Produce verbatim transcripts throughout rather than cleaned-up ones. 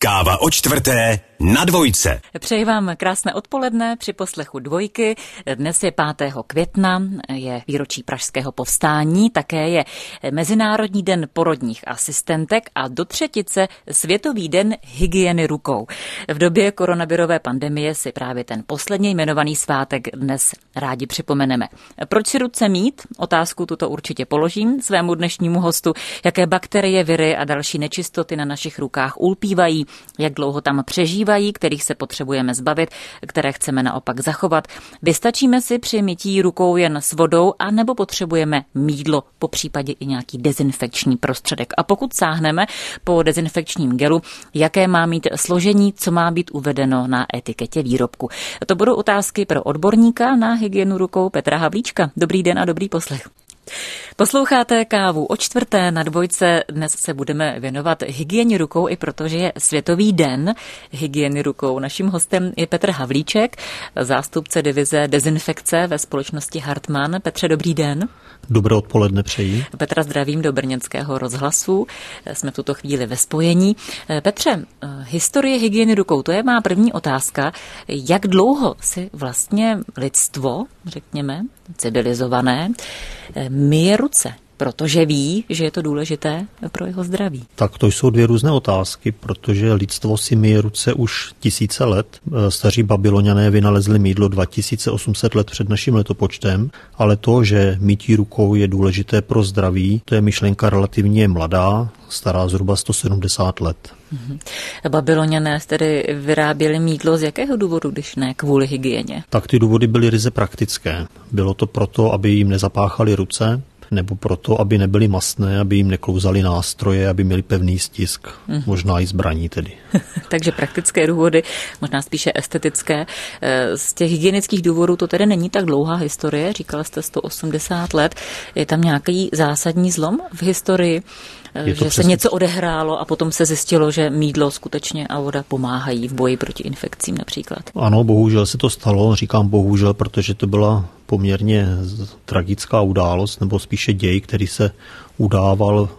Káva o čtvrté na Dvojce. Přeji vám krásné odpoledne při poslechu Dvojky. Dnes je pátého května, je výročí Pražského povstání, také je Mezinárodní den porodních asistentek a do třetice Světový den hygieny rukou. V době koronavirové pandemie si právě ten posledně jmenovaný svátek dnes rádi připomeneme. Proč si ruce mít? Otázku tuto určitě položím svému dnešnímu hostu. Jaké bakterie, viry a další nečistoty na našich rukách ulpívají, jak dlouho tam přežívají, kterých se potřebujeme zbavit, které chceme naopak zachovat. Vystačíme si při mytí rukou jen s vodou, anebo potřebujeme mýdlo, po případě i nějaký dezinfekční prostředek. A pokud sáhneme po dezinfekčním gelu, jaké má mít složení, co má být uvedeno na etiketě výrobku. To budou otázky pro odborníka na hygienu rukou Petra Havlíčka. Dobrý den a dobrý poslech. Posloucháte Kávu o čtvrté na Dvojce. Dnes se budeme věnovat hygieně rukou, i protože je Světový den hygieny rukou. Naším hostem je Petr Havlíček, zástupce divize dezinfekce ve společnosti Hartmann. Petře, dobrý den. Dobré odpoledne přeji. Petra zdravím do brněnského rozhlasu. Jsme v tuto chvíli ve spojení. Petře, historie hygieny rukou, to je má první otázka. Jak dlouho si vlastně lidstvo, řekněme, civilizované, myje ruce, protože ví, že je to důležité pro jeho zdraví? Tak to jsou dvě různé otázky, protože lidstvo si myje ruce už tisíce let. Staří Babyloniané vynalezli mýdlo dva tisíce osm set let před naším letopočtem, ale to, že mytí rukou je důležité pro zdraví, to je myšlenka relativně mladá, stará zhruba sto sedmdesát let. Mhm. Babyloniané tedy vyráběli mýdlo z jakého důvodu, když ne kvůli hygieně? Tak ty důvody byly ryze praktické. Bylo to proto, aby jim nezapáchaly ruce, nebo proto, aby nebyly mastné, aby jim neklouzaly nástroje, aby měli pevný stisk, mm. možná i zbraní tedy. Takže praktické důvody, možná spíše estetické. Z těch hygienických důvodů to tedy není tak dlouhá historie, říkala jste sto osmdesát let. Je tam nějaký zásadní zlom v historii, že přesně se něco odehrálo a potom se zjistilo, že mýdlo skutečně a voda pomáhají v boji proti infekcím například? Ano, bohužel se to stalo, říkám bohužel, protože to byla poměrně tragická událost, nebo spíše děj, který se udával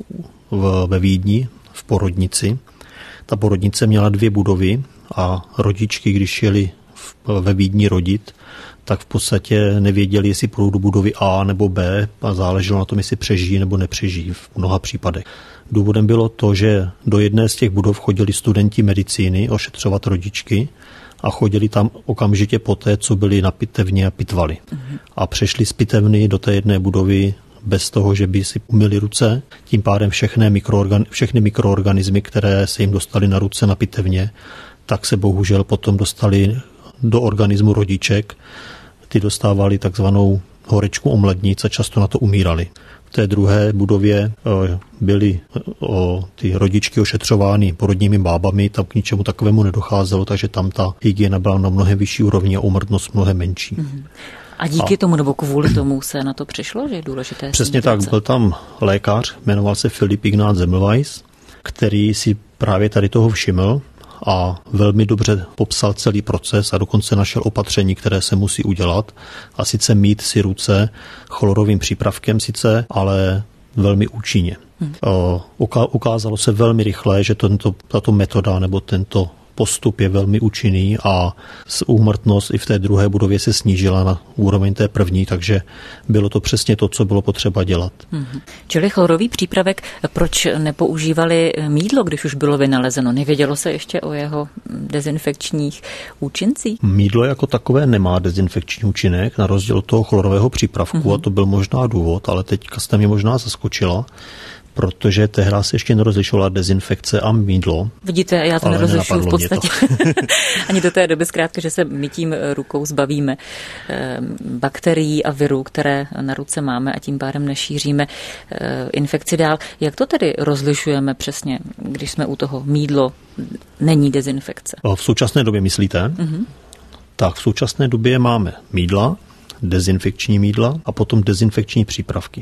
v, ve Vídni, v porodnici. Ta porodnice měla dvě budovy a rodičky, když jeli v, ve Vídni rodit, tak v podstatě nevěděli, jestli půjdou do budovy A nebo B a záleželo na tom, jestli přežijí nebo nepřežijí v mnoha případech. Důvodem bylo to, že do jedné z těch budov chodili studenti medicíny ošetřovat rodičky a chodili tam okamžitě poté, co byli na pitevně a pitvali. Mm-hmm. A přešli z pitevny do té jedné budovy bez toho, že by si umyli ruce. Tím pádem všechny, mikroorgan, všechny mikroorganismy, které se jim dostaly na ruce na pitevně, tak se bohužel potom dostali do organismu rodiček. Ty dostávali takzvanou horečku omlednic a často na to umírali. V té druhé budově byly ty rodičky ošetřovány porodními bábami, tam k ničemu takovému nedocházelo, takže tam ta hygiena byla na mnohem vyšší úrovni a úmrtnost mnohem menší. Mm-hmm. A díky a tomu nebo kvůli tomu se na to přišlo, že je důležité? Přesně tak, byl tam lékař, jmenoval se Filip Ignác Semmelweis, který si právě tady toho všiml a velmi dobře popsal celý proces a dokonce našel opatření, které se musí udělat. A sice mít si ruce chlorovým přípravkem sice, ale velmi účinně. Hmm. Ukázalo se velmi rychle, že tento, tato metoda nebo tento postup je velmi účinný a úmrtnost i v té druhé budově se snížila na úroveň té první, takže bylo to přesně to, co bylo potřeba dělat. Hmm. Čili chlorový přípravek, proč nepoužívali mýdlo, když už bylo vynalezeno? Nevědělo se ještě o jeho dezinfekčních účincích? Mýdlo jako takové nemá dezinfekční účinek, na rozdíl od toho chlorového přípravku, hmm. a to byl možná důvod, ale teďka jste mě možná zaskočila, protože tehdy se ještě nerozlišovala dezinfekce a mýdlo. Vidíte, já to nerozlišuju v podstatě. Ani do té doby zkrátka, že se mytím rukou zbavíme bakterií a virů, které na ruce máme a tím pádem nešíříme infekci dál. Jak to tedy rozlišujeme přesně, když jsme u toho mýdlo, není dezinfekce? V současné době myslíte? Mm-hmm. Tak v současné době máme mýdla, dezinfekční mýdla a potom dezinfekční přípravky.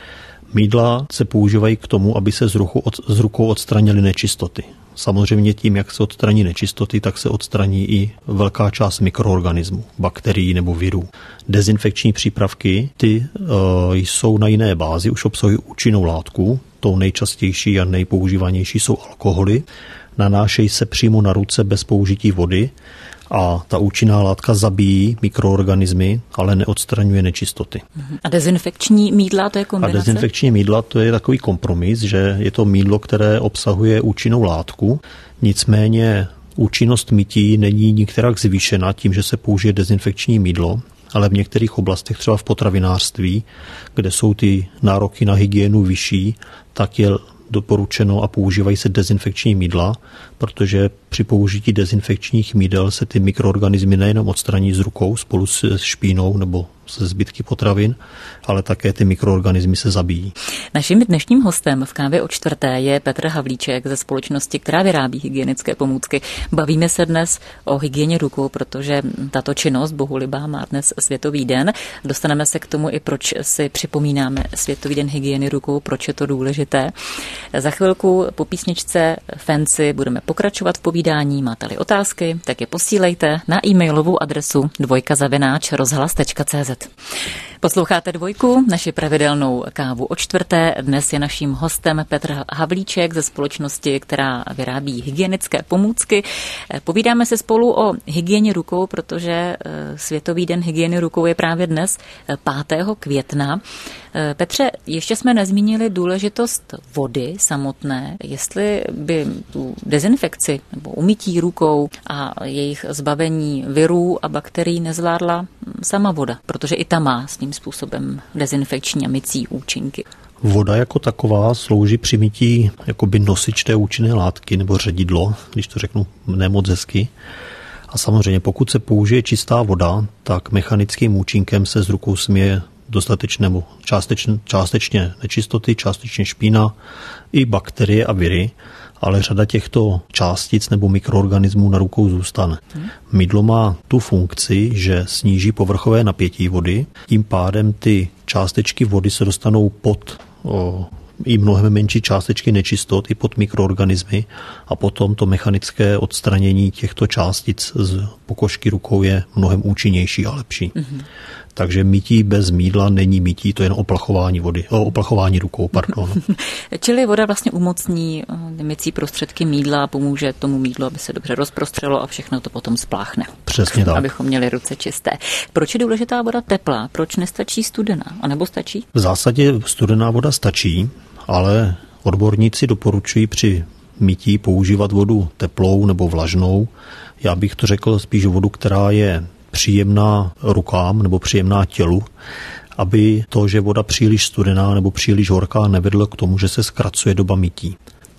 Mýdla se používají k tomu, aby se z, ruchu, od, z rukou odstranily nečistoty. Samozřejmě tím, jak se odstraní nečistoty, tak se odstraní i velká část mikroorganismů, bakterií nebo virů. Dezinfekční přípravky, ty e, jsou na jiné bázi, už obsahují účinnou látku. Tou nejčastější a nejpoužívanější jsou alkoholy. nanášejí se přímo na ruce bez použití vody a ta účinná látka zabíjí mikroorganismy, ale neodstraňuje nečistoty. A dezinfekční mýdla, to je kombinace? A dezinfekční mýdla, to je takový kompromis, že je to mýdlo, které obsahuje účinnou látku, nicméně účinnost mytí není nikterak zvýšena tím, že se použije dezinfekční mýdlo, ale v některých oblastech, třeba v potravinářství, kde jsou ty nároky na hygienu vyšší, tak je doporučeno a používají se dezinfekční mýdla, protože při použití dezinfekčních mýdel se ty mikroorganismy nejenom odstraní z rukou spolu s špínou nebo se zbytky potravin, ale také ty mikroorganismy se zabíjí. Naším dnešním hostem v Kávě o čtvrté je Petr Havlíček ze společnosti, která vyrábí hygienické pomůcky. Bavíme se dnes o hygieně rukou, protože tato činnost bohulibá má dnes Světový den. Dostaneme se k tomu i proč si připomínáme Světový den hygieny rukou, proč je to důležité. Za chvilku po písničce Fancy budeme pokračovat v povídání. Máte-li otázky, tak je posílejte na e-mailovou adresu dvojka zavináč rozhlas tečka cé zet. Posloucháte Dvojku, naši pravidelnou kávu o čtvrté. Dnes je naším hostem Petr Havlíček ze společnosti, která vyrábí hygienické pomůcky. Povídáme se spolu o hygieně rukou, protože Světový den hygieny rukou je právě dnes pátého května. Petře, ještě jsme nezmínili důležitost vody samotné. Jestli by tu dezinfekci nebo umytí rukou a jejich zbavení virů a bakterií nezvládla sama voda, protože i ta má s tím způsobem dezinfekční a mycí účinky. Voda jako taková slouží při mytí jakoby nosič té účinné látky nebo ředidlo, když to řeknu nemoc hezky. A samozřejmě pokud se použije čistá voda, tak mechanickým účinkem se z rukou směje dostatečně nebo částečně, částečně nečistoty, částečně špína, i bakterie a viry, ale řada těchto částic nebo mikroorganismů na rukou zůstane. Mydlo má tu funkci, že sníží povrchové napětí vody, tím pádem ty částečky vody se dostanou pod o, i mnohem menší částečky nečistot, i pod mikroorganismy a potom to mechanické odstranění těchto částic z pokožky rukou je mnohem účinnější a lepší. Mm-hmm. Takže mytí bez mýdla není mytí, to je jen oplachování vody, o, oplachování rukou, pardon. Čili voda vlastně umocní mycí prostředky mýdla a pomůže tomu mýdlu, aby se dobře rozprostřelo a všechno to potom spláchne. Přesně tak. Abychom měli ruce čisté. Proč je důležitá voda teplá? Proč nestačí studená? A nebo stačí? V zásadě studená voda stačí, ale odborníci doporučují při mytí používat vodu teplou nebo vlažnou. Já bych to řekl spíš vodu, která je příjemná rukám nebo příjemná tělu, aby to, že voda příliš studená nebo příliš horká, nevedlo k tomu, že se zkracuje doba mytí.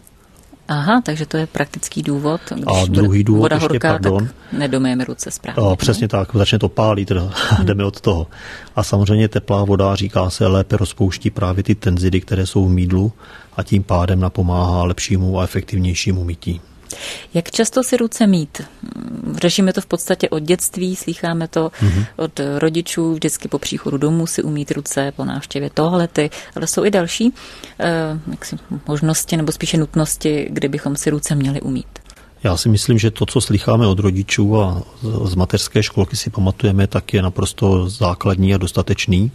Aha, takže to je praktický důvod. Když a druhý důvod voda ještě, horká, pardon. Tak nedomyjeme ruce správně. A, přesně tak, začne to pálit, teda, jdeme od toho. A samozřejmě teplá voda, říká se, lépe rozpouští právě ty tenzidy, které jsou v mýdlu a tím pádem napomáhá lepšímu a efektivnějšímu mytí. Jak často si ruce mít? Řešíme to v podstatě od dětství, slýcháme to mm-hmm. od rodičů, vždycky po příchodu domů si umýt ruce, po návštěvě toalety, ale jsou i další eh, jaksi, možnosti nebo spíše nutnosti, kdy bychom si ruce měli umýt. Já si myslím, že to, co slycháme od rodičů a z mateřské školky si pamatujeme, tak je naprosto základní a dostatečný.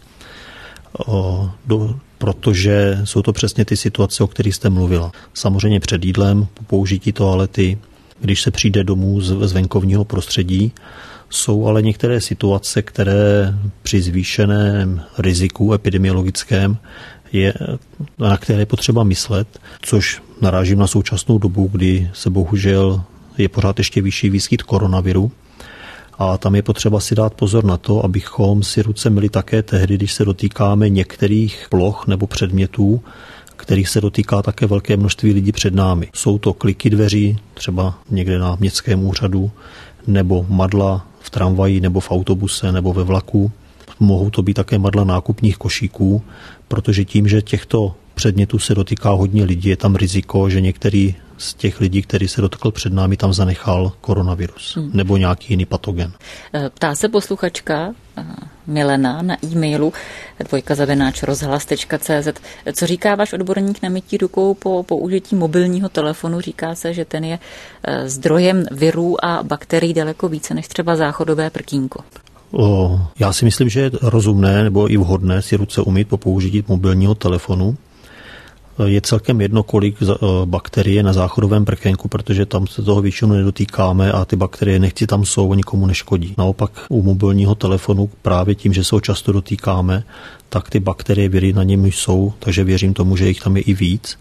O, do, protože jsou to přesně ty situace, o kterých jste mluvila. Samozřejmě před jídlem, po použití toalety, když se přijde domů z, z venkovního prostředí, jsou ale některé situace, které při zvýšeném riziku epidemiologickém je, na které je potřeba myslet, což narážím na současnou dobu, kdy se bohužel je pořád ještě vyšší výskyt koronaviru. A tam je potřeba si dát pozor na to, abychom si ruce myli také tehdy, když se dotýkáme některých ploch nebo předmětů, kterých se dotýká také velké množství lidí před námi. Jsou to kliky dveří, třeba někde na městském úřadu, nebo madla v tramvaji, nebo v autobuse, nebo ve vlaku. Mohou to být také madla nákupních košíků, protože tím, že těchto předmětů se dotýká hodně lidí, je tam riziko, že některý z těch lidí, který se dotkl před námi, tam zanechal koronavirus hmm. nebo nějaký jiný patogen. Ptá se posluchačka Milena na e-mailu dvojka zavináč rozhlas tečka cé zet. Co říká váš odborník na mytí rukou po použití mobilního telefonu? Říká se, že ten je zdrojem virů a bakterií daleko více než třeba záchodové prkínko. O, já si myslím, že je rozumné nebo i vhodné si ruce umýt po použití mobilního telefonu. je celkem jedno, kolik bakterie na záchodovém prkenku, protože tam se toho většinou nedotýkáme a ty bakterie nechci tam jsou a nikomu neškodí. Naopak u mobilního telefonu právě tím, že se ho často dotýkáme, tak ty bakterie, viry na něm jsou, takže věřím tomu, že jich tam je i víc.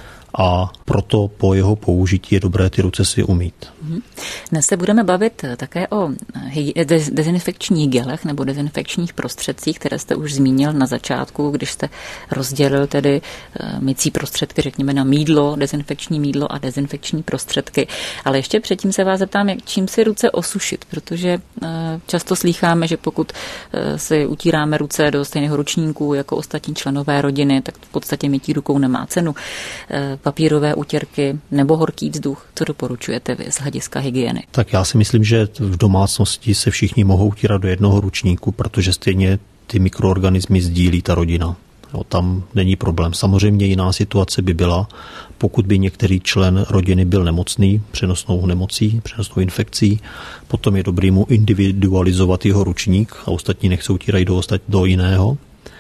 A proto po jeho použití je dobré ty ruce si umýt. Dnes se budeme bavit také o dezinfekčních gelech nebo dezinfekčních prostředcích, které jste už zmínil na začátku, když jste rozdělil tedy mycí prostředky, řekněme, na mýdlo, dezinfekční mýdlo a dezinfekční prostředky. Ale ještě předtím se vás zeptám, jak čím si ruce osušit, protože často slýcháme, že pokud si utíráme ruce do stejného ručníku jako ostatní členové rodiny, tak v podstatě mytí rukou nemá cenu. Papírové utěrky nebo horký vzduch. Co doporučujete vy z hlediska hygieny? Tak já si myslím, že v domácnosti se všichni mohou utírat do jednoho ručníku, protože stejně ty mikroorganismy sdílí ta rodina. Jo, tam není problém. Samozřejmě jiná situace by byla, pokud by některý člen rodiny byl nemocný, přenosnou nemocí, přenosnou infekcí, potom je dobrý mu individualizovat jeho ručník a ostatní nech se utírají do, do jiného.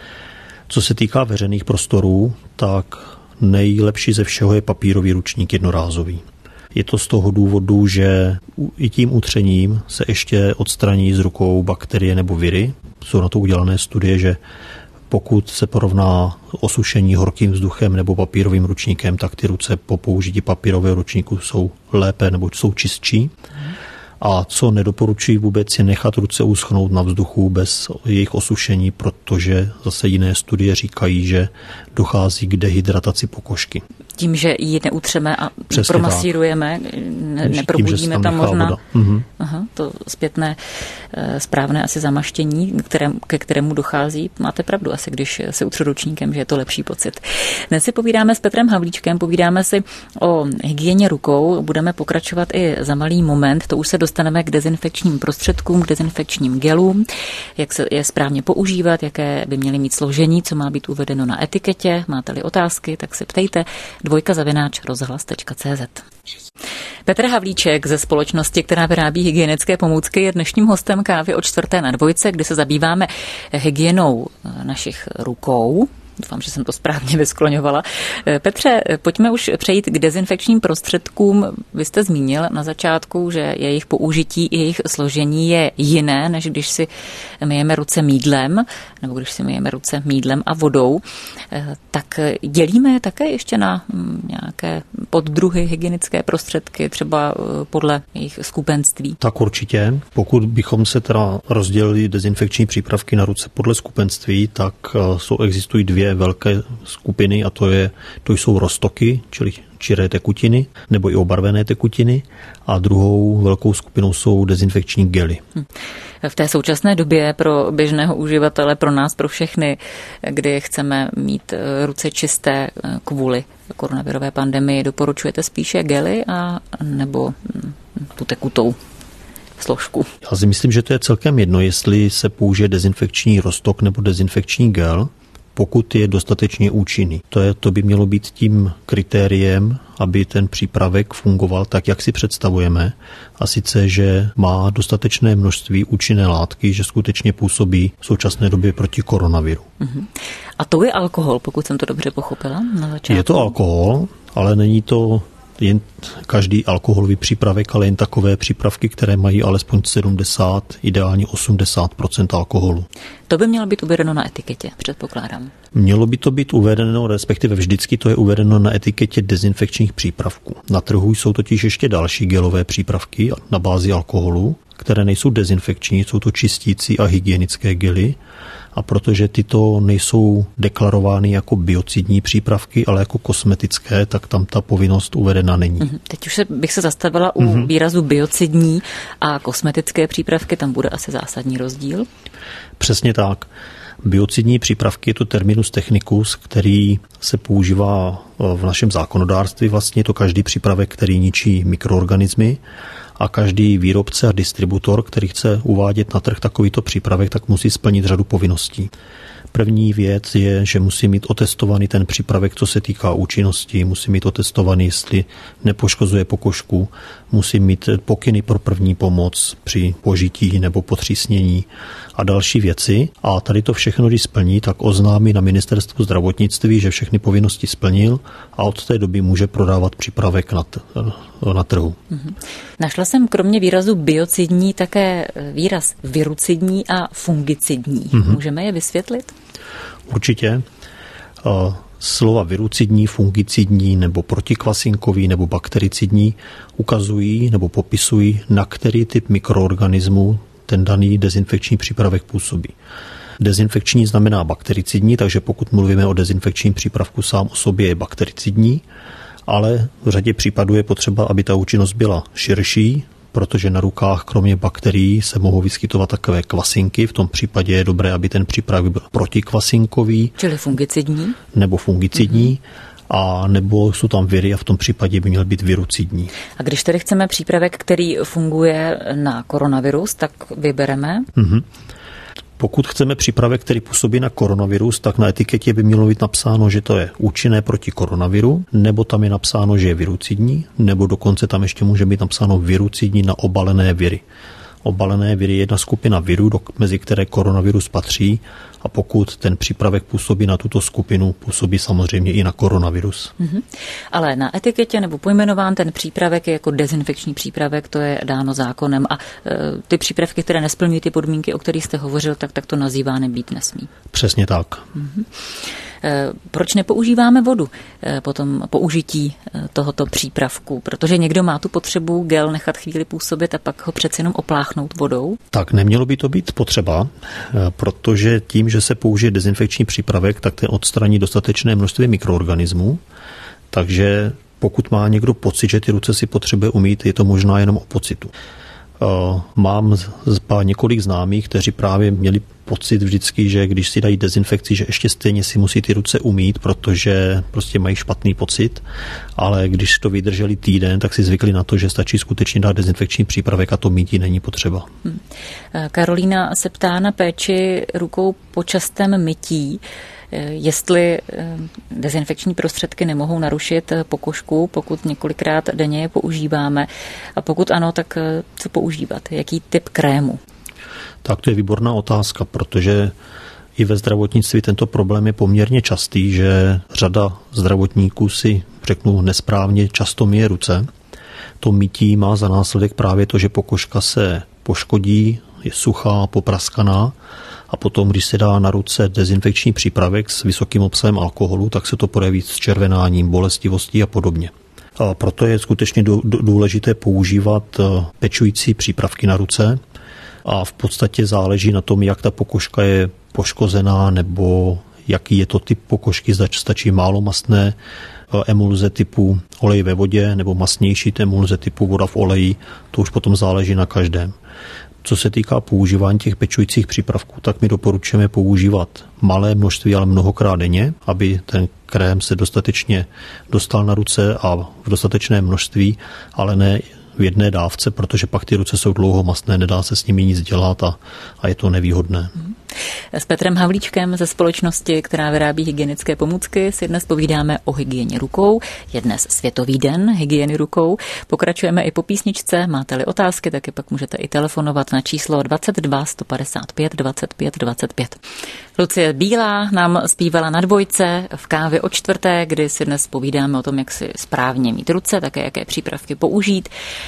Co se týká veřejných prostorů, tak nejlepší ze všeho je papírový ručník jednorázový. Je to z toho důvodu, že i tím utřením se ještě odstraní z rukou bakterie nebo viry. Jsou na to udělané studie, že pokud se porovná osušení horkým vzduchem nebo papírovým ručníkem, tak ty ruce po použití papírového ručníku jsou lépe nebo jsou čistší. A co nedoporučuji vůbec je nechat ruce uschnout na vzduchu bez jejich osušení, protože zase jiné studie říkají, že dochází k dehydrataci pokožky. Tím, že ji neutřeme a přesně promasírujeme, ne, neprobudíme tam, tam možná mhm. aha, to zpětné správné asi zamaštění, které, ke kterému dochází. Máte pravdu asi, když se utře ručníkem, že je to lepší pocit. Dnes si povídáme s Petrem Havlíčkem, povídáme si o hygieně rukou, budeme pokračovat i za malý moment, to už se dostaneme k dezinfekčním prostředkům, k dezinfekčním gelům, jak se je správně používat, jaké by měly mít složení, co má být uvedeno na etiketě. Máte-li otázky, tak se ptejte. Dvojka zavináč rozhlas tečka cé zet. Petr Havlíček ze společnosti, která vyrábí hygienické pomůcky, je dnešním hostem Kávy o čtvrté na dvojce, kde se zabýváme hygienou našich rukou. Doufám, že jsem to správně vyskloňovala. Petře, pojďme už přejít k dezinfekčním prostředkům. Vy jste zmínil na začátku, že jejich použití i jejich složení je jiné, než když si myjeme ruce mýdlem, nebo když si myjeme ruce mýdlem a vodou. Tak dělíme je také ještě na nějaké poddruhy hygienické prostředky, třeba podle jejich skupenství? Tak určitě. Pokud bychom se teda rozdělili dezinfekční přípravky na ruce podle skupenství, tak jsou, existují dvě velké skupiny a to, je, to jsou roztoky, čili čiré tekutiny nebo i obarvené tekutiny a druhou velkou skupinou jsou dezinfekční gely. V té současné době pro běžného uživatele, pro nás, pro všechny, kdy chceme mít ruce čisté kvůli koronavirové pandemii, doporučujete spíše gely a nebo tu tekutou složku? Já si myslím, že to je celkem jedno, jestli se použije dezinfekční roztok nebo dezinfekční gel, pokud je dostatečně účinný. To, je, to by mělo být tím kritériem, aby ten přípravek fungoval tak, jak si představujeme, a sice, že má dostatečné množství účinné látky, že skutečně působí v současné době proti koronaviru. Uh-huh. A to je alkohol, pokud jsem to dobře pochopila na začátku? Je to alkohol, ale není to jen každý alkoholový přípravek, ale jen takové přípravky, které mají alespoň sedmdesát, ideálně osmdesát procent alkoholu. To by mělo být uvedeno na etiketě, předpokládám. Mělo by to být uvedeno, respektive vždycky to je uvedeno na etiketě dezinfekčních přípravků. Na trhu jsou totiž ještě další gelové přípravky na bázi alkoholu, které nejsou dezinfekční, jsou to čistící a hygienické gely. A protože tyto nejsou deklarovány jako biocidní přípravky, ale jako kosmetické, tak tam ta povinnost uvedena není. Teď už se, bych se zastavila u mm-hmm. výrazu biocidní a kosmetické přípravky, tam bude asi zásadní rozdíl? Přesně tak. Biocidní přípravky je to terminus technicus, který se používá v našem zákonodárství. Vlastně je to každý přípravek, který ničí mikroorganismy, a každý výrobce a distributor, který chce uvádět na trh takovýto přípravek, tak musí splnit řadu povinností. První věc je, že musí mít otestovaný ten přípravek, co se týká účinnosti, musí mít otestovaný, jestli nepoškozuje pokožku, musí mít pokyny pro první pomoc při požití nebo potřísnění a další věci. A tady to všechno, když splní, tak oznámí na ministerstvu zdravotnictví, že všechny povinnosti splnil a od té doby může prodávat přípravek na, t- na trhu. Mm-hmm. Našla jsem kromě výrazu biocidní také výraz virucidní a fungicidní. Mm-hmm. Můžeme je vysvětlit? Určitě. Slova virucidní, fungicidní nebo protikvasinkový nebo baktericidní ukazují nebo popisují, na který typ mikroorganismu ten daný dezinfekční přípravek působí. Dezinfekční znamená baktericidní, takže pokud mluvíme o dezinfekčním přípravku, sám o sobě je baktericidní, ale v řadě případů je potřeba, aby ta účinnost byla širší, protože na rukách kromě bakterií se mohou vyskytovat takové kvasinky. V tom případě je dobré, aby ten přípravek byl protikvasinkový. Čili fungicidní. Nebo fungicidní. Mm-hmm. A nebo jsou tam viry a v tom případě by měl být virucidní. A když tedy chceme přípravek, který funguje na koronavirus, tak vybereme? Mm-hmm. Pokud chceme přípravek, který působí na koronavirus, tak na etiketě by mělo být napsáno, že to je účinné proti koronaviru, nebo tam je napsáno, že je virucidní, nebo dokonce tam ještě může být napsáno virucidní na obalené viry. Obalené viry je jedna skupina virů, mezi které koronavirus patří, a pokud ten přípravek působí na tuto skupinu, působí samozřejmě i na koronavirus. Mm-hmm. Ale na etiketě nebo pojmenován ten přípravek je jako dezinfekční přípravek, to je dáno zákonem a e, ty přípravky, které nesplňují ty podmínky, o kterých jste hovořil, tak, tak to nazýváno být nesmí. Přesně tak. Mm-hmm. Proč nepoužíváme vodu po tom použití tohoto přípravku? Protože někdo má tu potřebu gel nechat chvíli působit a pak ho přeci jenom opláchnout vodou? Tak nemělo by to být potřeba, protože tím, že se použije dezinfekční přípravek, tak ten odstraní dostatečné množství mikroorganismů, takže pokud má někdo pocit, že ty ruce si potřebuje umýt, je to možná jenom o pocitu. Mám několik známých, kteří právě měli pocit vždycky, že když si dají dezinfekci, že ještě stejně si musí ty ruce umýt, protože prostě mají špatný pocit, ale když to vydrželi týden, tak si zvykli na to, že stačí skutečně dát dezinfekční přípravek a to mýtí není potřeba. Hmm. Karolína se ptá na péči rukou po častém mytí, jestli dezinfekční prostředky nemohou narušit pokožku, pokud několikrát denně je používáme. A pokud ano, tak co používat? Jaký typ krému? Tak to je výborná otázka, protože i ve zdravotnictví tento problém je poměrně častý, že řada zdravotníků si, řeknu nesprávně, často myje ruce. To mytí má za následek právě to, že pokožka se poškodí, je suchá, popraskaná, a potom, když se dá na ruce dezinfekční přípravek s vysokým obsahem alkoholu, tak se to projeví s červenáním, bolestivostí a podobně. A proto je skutečně důležité používat pečující přípravky na ruce a v podstatě záleží na tom, jak ta pokožka je poškozená nebo jaký je to typ pokožky, zda stačí málo mastné emulze typu olej ve vodě nebo mastnější emulze typu voda v oleji, to už potom záleží na každém. Co se týká používání těch pečujících přípravků, tak my doporučujeme používat malé množství, ale mnohokrát denně, aby ten krém se dostatečně dostal na ruce a v dostatečné množství, ale ne v jedné dávce, protože pak ty ruce jsou dlouho mastné, nedá se s nimi nic dělat a, a je to nevýhodné. S Petrem Havlíčkem ze společnosti, která vyrábí hygienické pomůcky, si dnes povídáme o hygieně rukou. Je dnes Světový den hygieny rukou. Pokračujeme i po písničce. Máte-li otázky, taky pak můžete i telefonovat na číslo dvacet dva sto padesát pět dvacet pět dvacet pět. Lucie Bílá nám zpívala na dvojce v Kávě o čtvrté, kdy si dnes povídáme o tom, jak si správně mít ruce, také jaké přípravky použít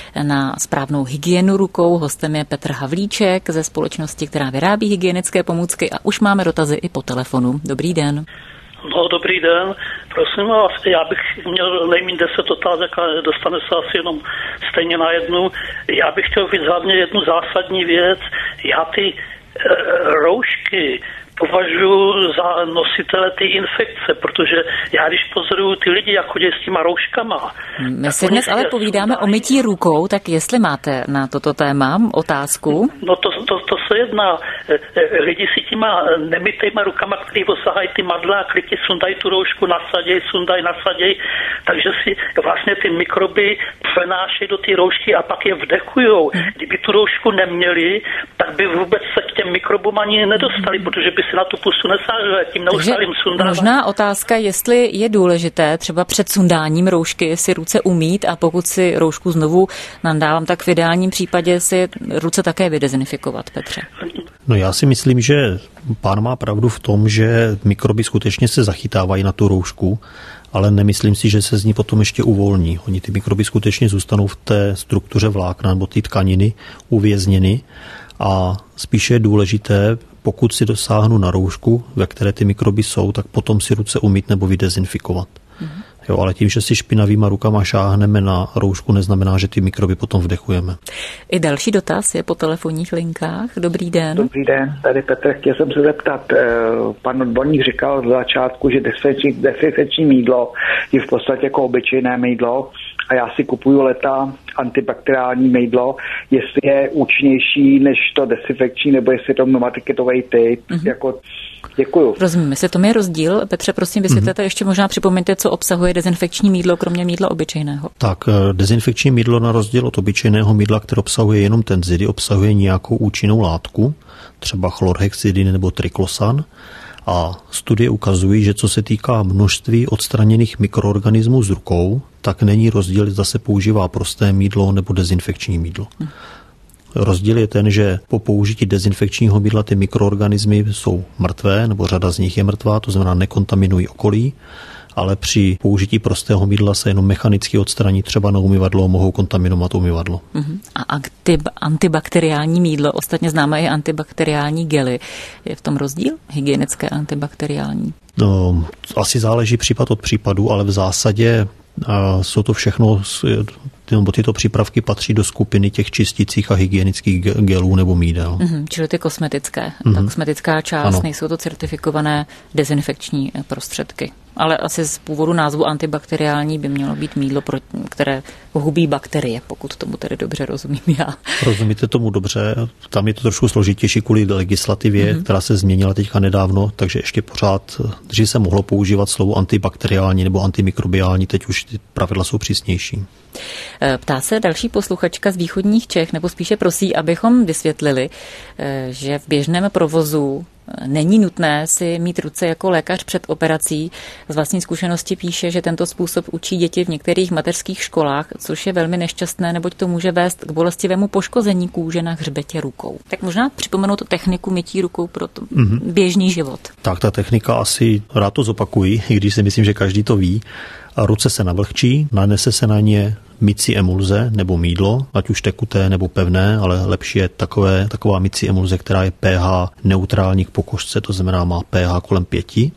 na správnou hygienu rukou. Hostem je Petr Havlíček ze společnosti, která vyrábí hygienické pomůcky a už máme dotazy i po telefonu. Dobrý den. No, dobrý den. Prosím vás, já bych měl nejméně deset otázek a dostane se asi jenom stejně na jednu. Já bych chtěl vidět hlavně jednu zásadní věc. Já ty e, roušky považuji za nositele ty infekce, protože já když pozoruju ty lidi, jak chodí s těma rouškama. My si dnes ale povídáme o mytí rukou, tak jestli máte na toto téma otázku? No to, to, to se jedná. Lidi si těma nemytejma rukama, který osahají ty madla a klidně sundají tu roušku, nasaděj, sundají, nasaděj, takže si vlastně ty mikroby přenášejí do té roušky a pak je vdechujou. Kdyby tu roušku neměli, tak by vůbec se k těm mikrobům ani nedostali, protože by si na tu pusu nesáželi tím neustálým sundáváním. Možná otázka, jestli je důležité třeba před sundáním roušky si ruce umýt a pokud si roušku znovu nandávám, tak v ideálním případě si ruce také vydezinfikovat, Petře. No já si myslím, že pán má pravdu v tom, že mikroby skutečně se zachytávají na tu roušku, ale nemyslím si, že se z ní potom ještě uvolní. Oni ty mikroby skutečně zůstanou v té struktuře vlákna nebo ty tkaniny uvězněny a spíše je důležité, pokud si dosáhnu na roušku, ve které ty mikroby jsou, tak potom si ruce umýt nebo vydezinfikovat. Mm-hmm. Jo, ale tím, že si špinavýma rukama šáhneme na roušku, neznamená, že ty mikroby potom vdechujeme. I další dotaz je po telefonních linkách. Dobrý den. Dobrý den, tady Petr, chtěl jsem se zeptat, pan odborník říkal v začátku, že dezinfekční mýdlo je v podstatě jako obyčejné mýdlo a já si kupuju leta antibakteriální mýdlo, jestli je účinnější než to dezinfekční, nebo jestli je to mnohatiketový typ, mm-hmm. jako děkuju. Rozumím, jestli to je rozdíl. Petře, prosím, vysvětlete mm-hmm. ještě možná připomeňte, co obsahuje dezinfekční mýdlo, kromě mýdla obyčejného. Tak, dezinfekční mýdlo na rozdíl od obyčejného mýdla, které obsahuje jenom tenzidy, obsahuje nějakou účinnou látku, třeba chlorhexidin nebo triklosan. A studie ukazují, že co se týká množství odstraněných mikroorganismů z rukou, tak není rozdíl, zda se používá prosté mýdlo nebo dezinfekční mýdlo. Hmm. Rozdíl je ten, že po použití dezinfekčního mýdla ty mikroorganismy jsou mrtvé, nebo řada z nich je mrtvá, to znamená nekontaminují okolí, ale při použití prostého mýdla se jenom mechanicky odstraní třeba na umyvadlo, mohou kontaminovat umyvadlo. Uh-huh. A antib- antibakteriální mýdlo, ostatně známe i antibakteriální gely. Je v tom rozdíl? Hygienické antibakteriální? No, asi záleží případ od případu, ale v zásadě a jsou to všechno, nebo tyto přípravky patří do skupiny těch čistících a hygienických gelů nebo mýdel. Mm-hmm, čili ty kosmetické. Mm-hmm. Ta kosmetická část, ano. Nejsou to certifikované dezinfekční prostředky. Ale asi z původu názvu antibakteriální by mělo být mýdlo, které hubí bakterie, pokud tomu tedy dobře rozumím já. Rozumíte tomu dobře, tam je to trošku složitější kvůli legislativě, mm-hmm. která se změnila teďka nedávno, takže ještě pořád, dřív se mohlo používat slovo antibakteriální nebo antimikrobiální, teď už ty pravidla jsou přísnější. Ptá se další posluchačka z východních Čech, nebo spíše prosí, abychom vysvětlili, že v běžném provozu není nutné si mít ruce jako lékař před operací. Z vlastní zkušenosti píše, že tento způsob učí děti v některých mateřských školách, což je velmi nešťastné, neboť to může vést k bolestivému poškození kůže na hřbetě rukou. Tak možná připomenout techniku mytí rukou pro to mm-hmm. běžný život. Tak ta technika asi rád to zopakuji, i když si myslím, že každý to ví. A ruce se navlhčí, nanese se na ně mycí emulze nebo mýdlo, ať už tekuté nebo pevné, ale lepší je takové, taková mycí emulze, která je pH neutrální k pokožce, to znamená má pH kolem pěti.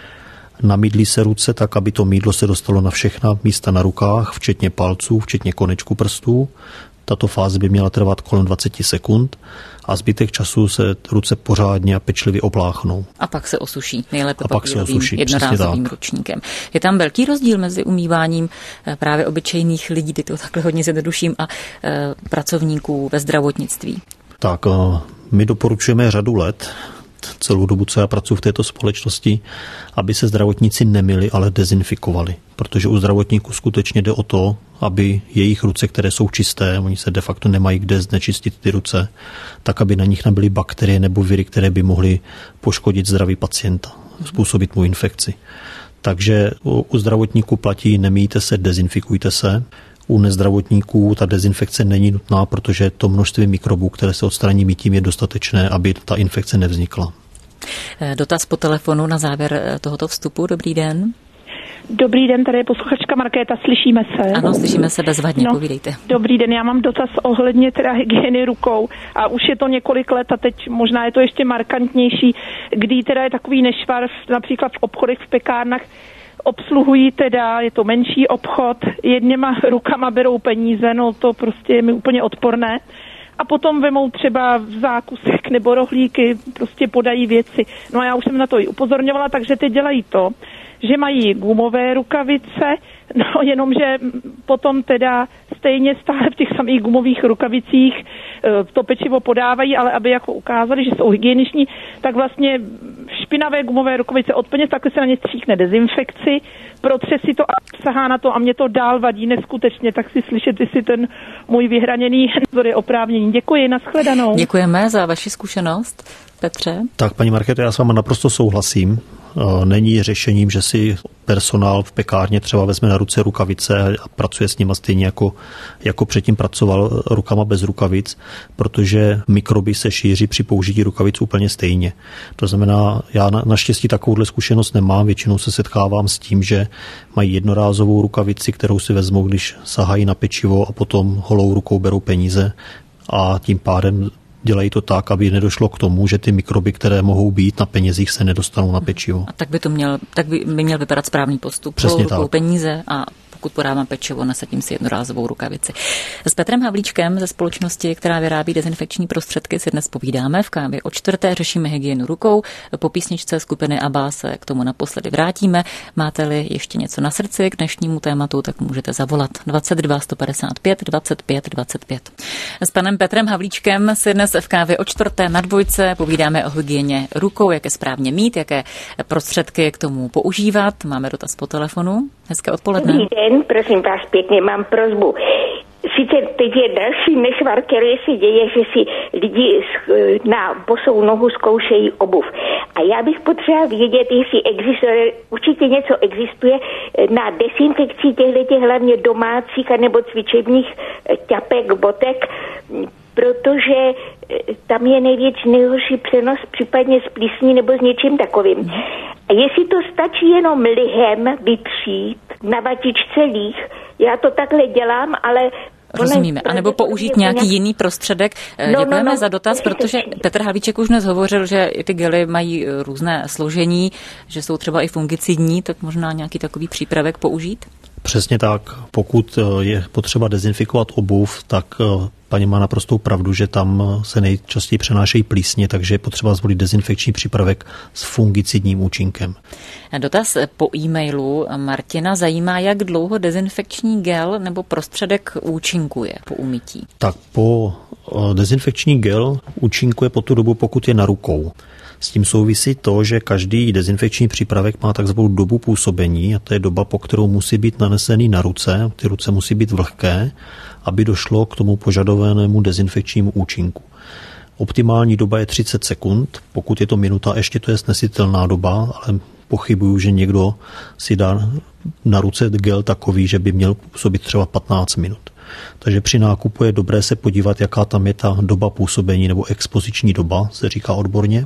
Namydlí se ruce tak, aby to mýdlo se dostalo na všechna místa na rukách, včetně palců, včetně konečku prstů. Tato fáze by měla trvat kolem dvacet sekund a zbytek času se ruce pořádně a pečlivě opláchnou. A pak se osuší, nejlépe papírovým jednorázovým ručníkem. Je tam velký rozdíl mezi umýváním právě obyčejných lidí, ty to takhle hodně zjednoduším, a e, pracovníků ve zdravotnictví? Tak, my doporučujeme řadu let, celou dobu, co já pracuji v této společnosti, aby se zdravotníci nemyli, ale dezinfikovali. Protože u zdravotníků skutečně jde o to, aby jejich ruce, které jsou čisté, oni se de facto nemají kde znečistit ty ruce, tak aby na nich nebyly bakterie nebo viry, které by mohly poškodit zdraví pacienta, způsobit mu infekci. Takže u zdravotníků platí nemýjte se, dezinfikujte se. U nezdravotníků ta dezinfekce není nutná, protože to množství mikrobů, které se odstraní mytím, je dostatečné, aby ta infekce nevznikla. Dotaz po telefonu na závěr tohoto vstupu. Dobrý den. Dobrý den, tady je posluchačka Markéta, slyšíme se? Ano, slyšíme se bezvadně, no, povídejte. Dobrý den, já mám dotaz ohledně teda hygieny rukou a už je to několik let a teď možná je to ještě markantnější, kdy teda je takový nešvar například v obchodech, v pekárnách, obsluhují teda, je to menší obchod, jedněma rukama berou peníze, no to prostě je mi úplně odporné. A potom vemou třeba zákusek nebo rohlíky, prostě podají věci. No a já už jsem na to i upozorňovala, takže teď dělají to, že mají gumové rukavice, No, jenomže potom teda stejně stále v těch samých gumových rukavicích to pečivo podávají, ale aby jako ukázali, že jsou hygieniční, tak vlastně špinavé gumové rukavice od peněz, takhle se na ně stříkne dezinfekci, protře si to a sahá na to a mě to dál vadí neskutečně, tak si slyšet, jestli ten můj vyhraněný názor je oprávněný. Děkuji, nashledanou. Děkujeme za vaši zkušenost, Petře. Tak, paní Markéto, já s váma naprosto souhlasím. Není řešením, že si personál v pekárně třeba vezme na ruce rukavice a pracuje s nima stejně jako, jako předtím pracoval rukama bez rukavic, protože mikroby se šíří při použití rukavic úplně stejně. To znamená, já na, naštěstí takovouhle zkušenost nemám, většinou se setkávám s tím, že mají jednorázovou rukavici, kterou si vezmou, když sahají na pečivo a potom holou rukou berou peníze a tím pádem dělají to tak, aby nedošlo k tomu, že ty mikroby, které mohou být na penězích, se nedostanou na pečivo. A tak by to měl, tak by, by měl vypadat správný postup. Přesně rukou tak. Peníze a pokud podávám pečivo, nasadím si jednorázovou rukavici. S Petrem Havlíčkem ze společnosti, která vyrábí dezinfekční prostředky, si dnes povídáme. V kávě o čtvrté řešíme hygienu rukou. Po písničce skupiny ABBA se k tomu naposledy vrátíme. Máte-li ještě něco na srdci k dnešnímu tématu, tak můžete zavolat dvacet dva sto padesát pět dvacet pět dvacet pět. S panem Petrem Havlíčkem si dnes v kávě o čtvrté na dvojce povídáme o hygieně rukou, jak je správně mít, jaké prostředky k tomu používat. Máme dotaz po telefonu. Hezké odpoledne. Dobrý den, prosím vás pěkně, mám prosbu. Sice teď je další nešvar, který se děje, že si lidi na bosou nohu zkoušejí obuv. A já bych potřeba vědět, jestli existuje, určitě něco existuje na dezinfekci těchto hlavně domácích anebo cvičebních ťapek, botek, protože tam je největší nejhorší přenos případně s plísní nebo s něčím takovým. A jestli to stačí jenom lihem vytřít na vatičce líh, já to takhle dělám, ale... Rozumíme. A nebo použít nějaký jiný prostředek. No, Děkujeme no, no, za dotaz, protože Petr Havlíček už dnes hovořil, že i ty gely mají různé složení, že jsou třeba i fungicidní, tak možná nějaký takový přípravek použít? Přesně tak. Pokud je potřeba dezinfikovat obuv, tak paní má naprostou pravdu, že tam se nejčastěji přenášejí plísně, takže je potřeba zvolit dezinfekční přípravek s fungicidním účinkem. Dotaz po e-mailu Martina zajímá, jak dlouho dezinfekční gel nebo prostředek účinkuje po umytí. Tak po dezinfekční gel účinkuje po tu dobu, pokud je na rukou. S tím souvisí to, že každý dezinfekční přípravek má takzvanou dobu působení a to je doba, po kterou musí být nanesený na ruce. Ty ruce musí být vlhké, aby došlo k tomu požadovanému dezinfekčnímu účinku. Optimální doba je třicet sekund, pokud je to minuta, ještě to je snesitelná doba, ale pochybuju, že někdo si dá na ruce gel takový, že by měl působit třeba patnáct minut. Takže při nákupu je dobré se podívat, jaká tam je ta doba působení nebo expoziční doba, se říká odborně.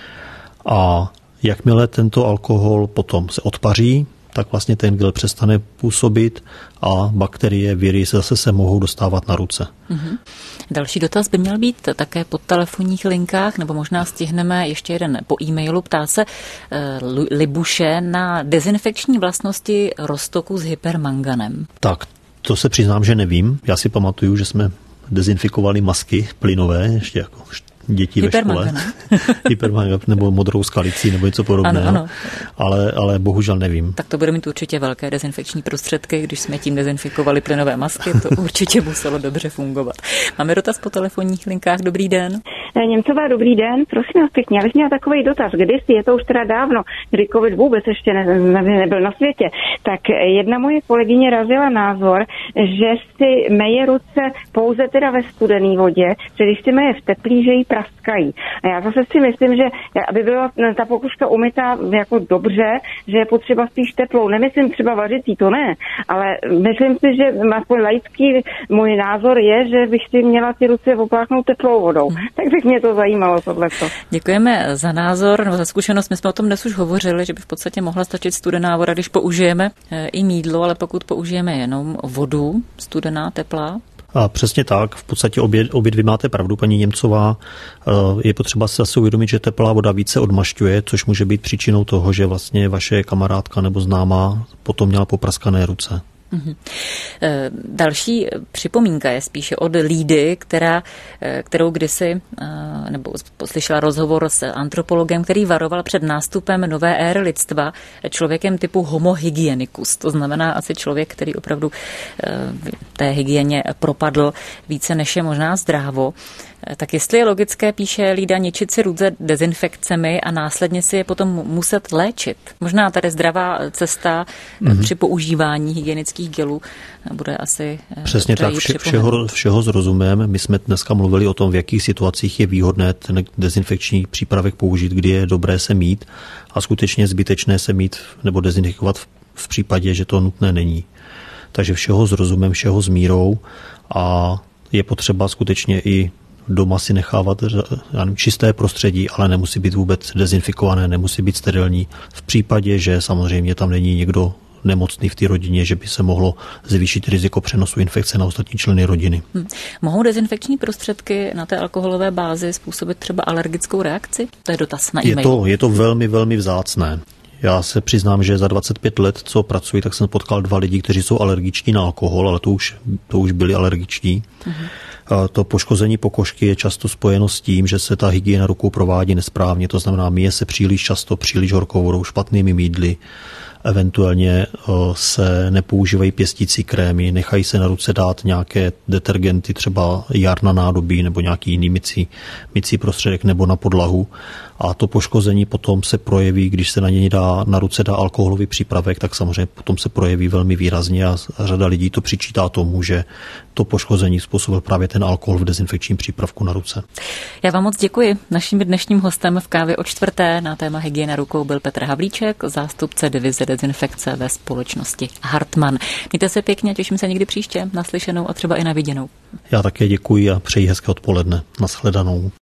A jakmile tento alkohol potom se odpaří, tak vlastně ten gel přestane působit a bakterie, viry zase se mohou dostávat na ruce. Mm-hmm. Další dotaz by měl být také po telefonních linkách, nebo možná stihneme ještě jeden po e-mailu. Ptá se uh, Libuše na dezinfekční vlastnosti roztoku s hypermanganem. Tak, to se přiznám, že nevím. Já si pamatuju, že jsme dezinfikovali masky plynové, ještě jako děti ve škole. Hypermangan nebo modrou skalicí nebo něco podobného. Ano, ano. Ale, ale bohužel nevím. Tak to bude mít určitě velké dezinfekční prostředky, když jsme tím dezinfikovali plynové masky, to určitě muselo dobře fungovat. Máme dotaz po telefonních linkách. Dobrý den. Němcová, dobrý den. Prosím vás pěkně, já bych měla takový dotaz. Kdysi, je to už teda dávno, kdy covid vůbec ještě ne, ne, nebyl na světě, tak jedna moje kolegyně razila názor, že si meje ruce pouze teda ve studené vodě, že když si meje v teplý, že jí praskají. A já zase si myslím, že aby byla ta pokožka umytá jako dobře, že je potřeba spíš teplou. Nemyslím třeba vařicí, to ne, ale myslím si, že aspoň laický můj názor je, že bych si měla ty ruce opláchnout teplou vodou. Tak bych mě to zajímalo tohleto. Děkujeme za názor nebo za zkušenost. My jsme o tom dnes už hovořili, že by v podstatě mohla stačit studená voda, když použijeme i mýdlo, ale pokud použijeme jenom vodu, studená, teplá. A přesně tak, v podstatě obě, obě dvě máte pravdu, paní Němcová. Je potřeba si asi uvědomit, že teplá voda více odmašťuje, což může být příčinou toho, že vlastně vaše kamarádka nebo známá potom měla popraskané ruce. Mm-hmm. Další připomínka je spíše od Lídy, která, kterou kdysi, nebo slyšela rozhovor s antropologem, který varoval před nástupem nové éry lidstva člověkem typu homo hygienicus. To znamená asi člověk, který opravdu té hygieně propadl více než je možná zdrávo. Tak jestli je logické, píše Lída, ničit si ruce dezinfekcemi a následně si je potom muset léčit. Možná tady zdravá cesta mm-hmm. při používání hygienických gelů bude asi... Přesně tak, vše, všeho, všeho s rozumem. My jsme dneska mluvili o tom, v jakých situacích je výhodné ten dezinfekční přípravek použít, kdy je dobré se mít a skutečně zbytečné se mít nebo dezinfikovat v, v případě, že to nutné není. Takže všeho s rozumem, všeho s mírou a je potřeba skutečně i doma si nechávat nevím, čisté prostředí, ale nemusí být vůbec dezinfikované, nemusí být sterilní. V případě, že samozřejmě tam není někdo nemocný v té rodině, že by se mohlo zvýšit riziko přenosu infekce na ostatní členy rodiny. Hmm. Mohou dezinfekční prostředky na té alkoholové bázi způsobit třeba alergickou reakci? To je dotaz na e-mail. Je to, je to velmi, velmi vzácné. Já se přiznám, že za dvacet pět let, co pracuji, tak jsem potkal dva lidi, kteří jsou alergičtí na alkohol, ale to už, to už byli alergičtí. Hmm. To poškození pokožky je často spojeno s tím, že se ta hygiena rukou provádí nesprávně, to znamená myje se příliš často, příliš horkou vodou, špatnými mýdly, eventuálně se nepoužívají pěstící krémy, nechají se na ruce dát nějaké detergenty, třeba jar na nádobí nebo nějaký jiný mycí, mycí prostředek nebo na podlahu. A to poškození potom se projeví, když se na něj dá, na ruce dá alkoholový přípravek, tak samozřejmě potom se projeví velmi výrazně a řada lidí to přičítá tomu, že to poškození způsobil právě ten alkohol v dezinfekčním přípravku na ruce. Já vám moc děkuji. Naším dnešním hostem v Kávě o čtvrté na téma hygiena rukou byl Petr Havlíček, zástupce divize dezinfekce ve společnosti Hartmann. Mějte se pěkně, těším se někdy příště, naslyšenou a třeba i na viděnou. Já také děkuji a přeji hezké odpoledne. Nashledanou.